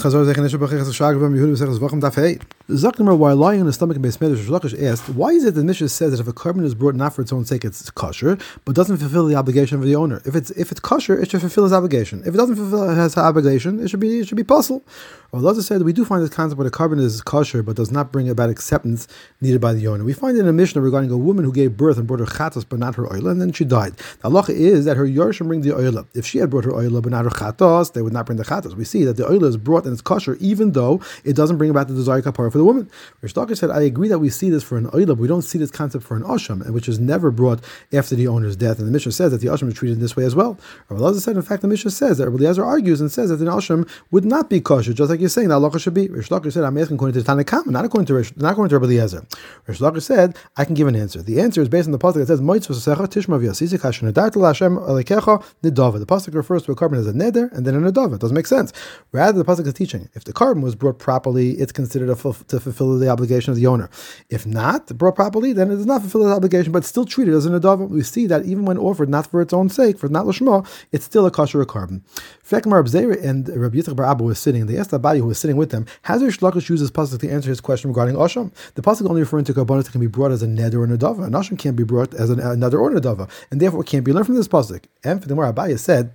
While lying in the stomach in Beis Medrash, Rish Lakish asked, why is it that Mishnah says that if a carbon is brought not for its own sake, it's kosher, but doesn't fulfill the obligation of the owner? If it's kosher, it should fulfill his obligation. If it doesn't fulfill his obligation, it should be puzzle. Allah said we do find this concept where the carbon is kosher but does not bring about acceptance needed by the owner. We find it in a Mishnah regarding a woman who gave birth and brought her chatas but not her oila, and then she died. The halacha is that her yorshim bring the oila. If she had brought her oila but not her chatas, they would not bring the chatas. We see that the oila is brought and it's kosher even though it doesn't bring about the desired kapara for the woman. Rish Lakish said, I agree that we see this for an oila, but we don't see this concept for an asham, which is never brought after the owner's death. And the Mishnah says that the asham is treated in this way as well. Allah said, in fact, the Mishnah says that Rabbi Eliezer argues and says that the asham would not be kosher, just like you're saying, the halacha should be. Rish Lakish said, I'm asking according to the Tanakh, not according to Rabbi Eliezer. Rish Lakish said, I can give an answer. The answer is based on the pasuk that says, Tishma v'yasisik hashem Hashem alekecha nidava. The pasuk refers to a carbon as a neder and then a nidava. It doesn't make sense. Rather, the pasuk is teaching, if the carbon was brought properly, it's considered to fulfill the obligation of the owner. If not brought properly, then it does not fulfill the obligation, but still treated as a nidava. We see that even when offered not for its own sake, for not lishma, it's still a kosher carbon. Fekmar Abzeir and Rabbi Yitzchak Bar Abba was sitting, and they asked Abaye, who was sitting with them, has Rish Lakish used this pasuk to answer his question regarding asham? The pasuk only referring to karbanos that can be brought as a neder or nidava. An asham can't be brought as a neder or nidava, and therefore it can't be learned from this pasuk. And for the more Abaye said,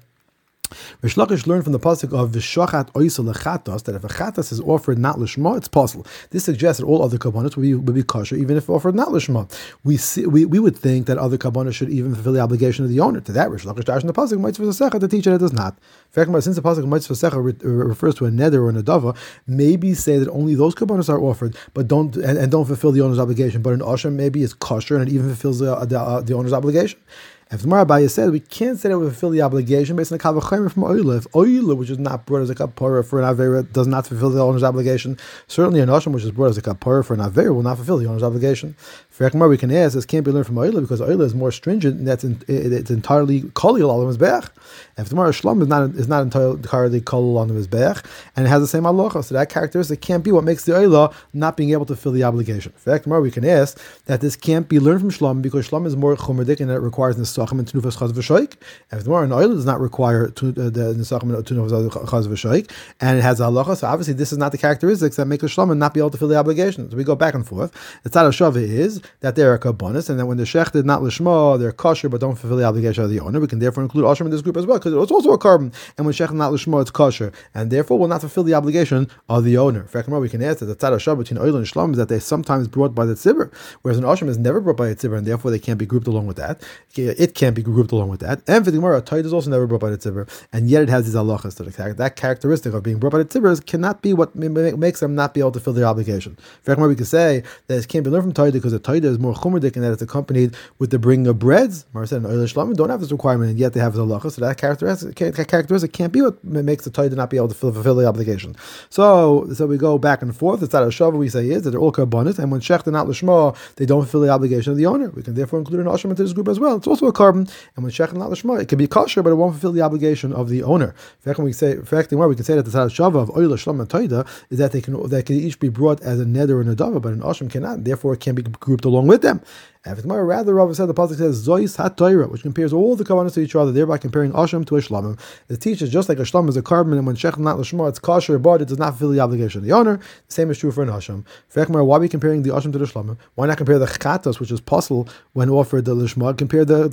Rish Lakish learned from the pasuk of V'shachat oisa lechatas that if a chatas is offered not lishma, it's possible. This suggests that all other kabbanos would be kosher even if offered not lishma. We would think that other kabbanos should even fulfill the obligation of the owner. To that, Rish Lakish dashed in the pasuk mitzvah secha to teach that it does not. In fact, since the pasuk mitzvah secha refers to a neder or a nadava, maybe say that only those kabbanos are offered, but don't fulfill the owner's obligation. But an asham maybe is kosher and it even fulfills the owner's obligation. If the Gemara Abaye said we can't say that we fulfill the obligation based on the kavachemer from oila. If oila, which is not brought as a kapara for an avera, does not fulfill the owner's obligation, certainly an asham which is brought as a kapara for an avera will not fulfill the owner's obligation. For Gemara, we can ask this can't be learned from oila because oila is more stringent and it's entirely kolil al mizbeach. If the Gemara shlam is not entirely kolil on the mizbeach and it has the same halacha, so that characteristic can't be what makes the oila not being able to fulfill the obligation. For Gemara, we can ask that this can't be learned from shlam because shlam is more chomerdik and it requires the and tenufas chaz v'shoik. If the more an oil does not require the nesachim and tenufas chaz v'shoik, and it has a halacha, so obviously this is not the characteristics that make a shlama not be able to fill the obligation. So we go back and forth. The tzad shava is that they are kabbanis, and that when the shech did not lishma, they're kosher but don't fulfill the obligation of the owner. We can therefore include asham in this group as well because it's also a carbon, and when shech did not lishma, it's kosher, and therefore will not fulfill the obligation of the owner. For example, we can ask that the tzad shava between oil and shlam is that they sometimes brought by the tzibur, whereas an asham is never brought by a tzibur, and therefore they can't be grouped along with that. It can't be grouped along with that. And for the Gemara, a tayt is also never brought by the tzibur, and yet it has these halachas. So that characteristic of being brought by the tzibur cannot be what makes them not be able to fill their obligation. For example, we can say that it can't be learned from tayt because the tayt is more chumerdik and that it's accompanied with the bringing of breads. Mara said, and oil shlamim don't have this requirement, and yet they have the halachas. So that characteristic can't be what makes the tayt not be able to fulfill the obligation. So we go back and forth. It's not a shava we say is that they're all karbanis, and when shech not lishma, they don't fulfill the obligation of the owner. We can therefore include an asham into this group as well. It's also a carbon, and when shech not lishma, it can be kosher, but it won't fulfill the obligation of the owner. In fact, we can say that the tzad shava of oil shlam and taida is that they can each be brought as a neder and a dava, but an asham cannot. Therefore, it can be grouped along with them. And if Gemara rather Rav said the pasuk says Zois HaTorah, which compares all the kavanos to each other, thereby comparing asham to a shlamim. It teaches just like a shlam is a carbon, and when shech not lishma, it's kosher, but it does not fulfill the obligation of the owner. The same is true for an asham. For Gemara, why are we comparing the asham to the shlamim? Why not compare the chatas, which is possible when offered the lishma? Compare the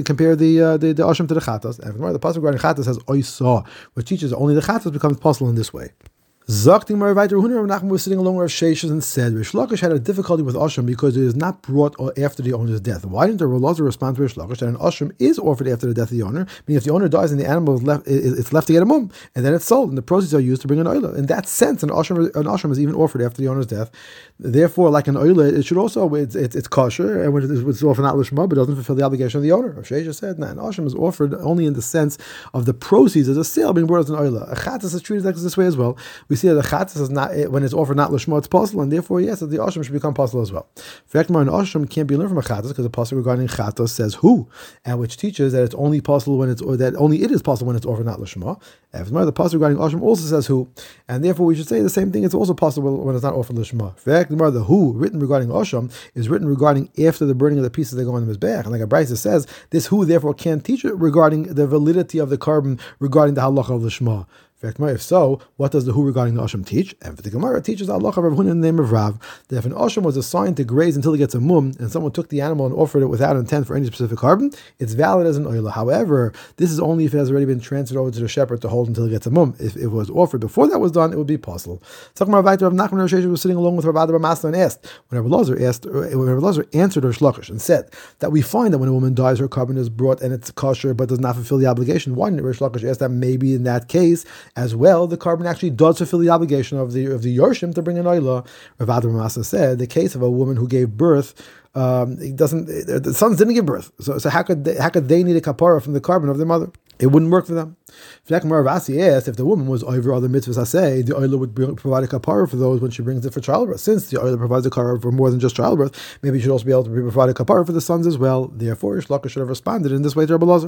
asham to the chatas. And Gemara, the pasuk regarding chatas says oisa, which teaches only the chatas becomes possible in this way. Zakti Maravaiter Hunar Nachman was sitting along with Sheshes and said, Rish Lakish had a difficulty with Asham because it is not brought after the owner's death. Why didn't the Rav respond to Rish Lakish that an Asham is offered after the death of the owner? Meaning if the owner dies and the animal is left, it's left to get a mum, and then it's sold, and the proceeds are used to bring an oila. In that sense, an Asham is even offered after the owner's death. Therefore, like an oila, it should also, it's kosher, and when it's offered not lishma, but doesn't fulfill the obligation of the owner. Rav Sheshes said, an Asham is offered only in the sense of the proceeds of the sale being brought as an oila. A chatas is treated like this way as well. We see that a chatas is not, when it's offered not lishma, it's possible, and therefore yes, the asham should become possible as well. In fact, an asham can't be learned from a chatas because the pasuk regarding chatas says who, and which teaches that it's only possible when it is possible when it's offered not lishma. And the pasuk regarding asham also says who, and therefore we should say the same thing. It's also possible when it's not offered lishma. In fact, the who written regarding asham is written regarding after the burning of the pieces that go on the mizbeach, and like a brisa says, this who therefore can't teach it regarding the validity of the carbon regarding the halacha of lishma. If so, what does the Hu regarding the Asham teach? And the Gemara teaches Allah of Rav Huna in the name of Rav, that if an Asham was assigned to graze until he gets a mum, and someone took the animal and offered it without intent for any specific carbon, it's valid as an oila. However, this is only if it has already been transferred over to the shepherd to hold until he gets a mum. If it was offered before that was done, it would be possible. Rav Nachman was sitting along with Rav Ada bar Masna and asked, when Rav Elazar answered Rish Lakish and said that we find that when a woman dies, her carbon is brought and it's kosher but does not fulfill the obligation. Why didn't Rish Lakish ask that maybe in that case as well the carbon actually does fulfill the obligation of the Yorshim to bring an oila? Rav Ada bar Masna said the case of a woman who gave birth, the sons didn't give birth, so how could they need a kapara from the carbon of their mother? It wouldn't work for them. Ravasi asked if the woman was over other mitzvahs, the oila would provide a kapara for those when she brings it for childbirth. Since the oila provides a kapara for more than just childbirth, maybe she should also be able to provide a kapara for the sons as well. Therefore, Shlaka should have responded in this way to Rabbi Elazar.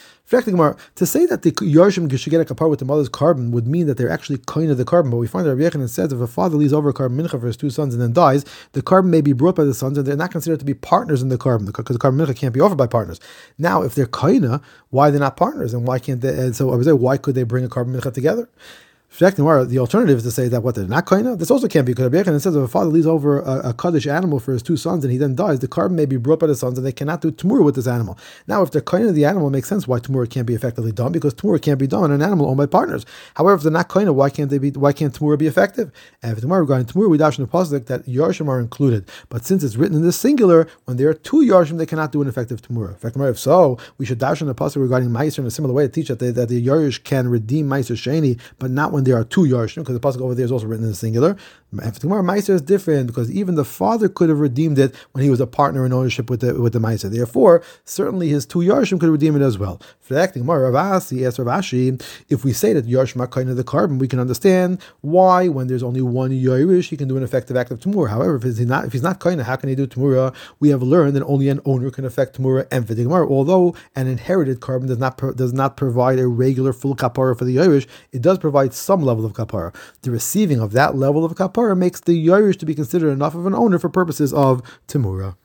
To say that the Yarshim should get a kapar with the mother's carbon would mean that they're actually kind of the carbon, but we find that Rabbi Yochanan says if a father leaves over a carbon mincha for his two sons and then dies, the carbon may be brought by the sons and they're not considered to be partners in the carbon because the carbon mincha can't be offered by partners. Now, if they're kaina, why they're not partners and why can't they? And so I was saying, why could they bring a carbon mincha together? The alternative is to say that what they're not kaina. This also can't be because Rabbi Yochanan says if a father leaves over a kaddish animal for his two sons and he then dies, the carbon may be brought by the sons and they cannot do tamura with this animal. Now, if they're kaina the animal, it makes sense why tamura can't be effectively done because tamura can't be done on an animal owned by partners. However, if they're not kaina, why can't tamura be effective? And if the Gemara regarding tamura, we dash in the pasuk that yarshim are included, but since it's written in the singular, when there are two yarshim, they cannot do an effective tamura. If so, we should dash in the pasuk regarding meiser in a similar way to teach that the yarish can redeem meiser sheni, but not when there are two yarshim, because the pasuk over there is also written in the singular. And for the Gemara, meiser is different because even the father could have redeemed it when he was a partner in ownership with the meiser. Therefore, certainly his two yarshim could redeem it as well. For the Gemara, Rav Asi asked Rav Ashi, if we say that yarshim are kind of the carbon, we can understand why when there's only one yarish he can do an effective act of tamura. However, if he's not kind of, how can he do tamura? We have learned that only an owner can affect tamura. And for the Gemara, although an inherited carbon does not provide a regular full kapara for the yarish, it does provide some level of kapara. The receiving of that level of kapara makes the yarish to be considered enough of an owner for purposes of tamura.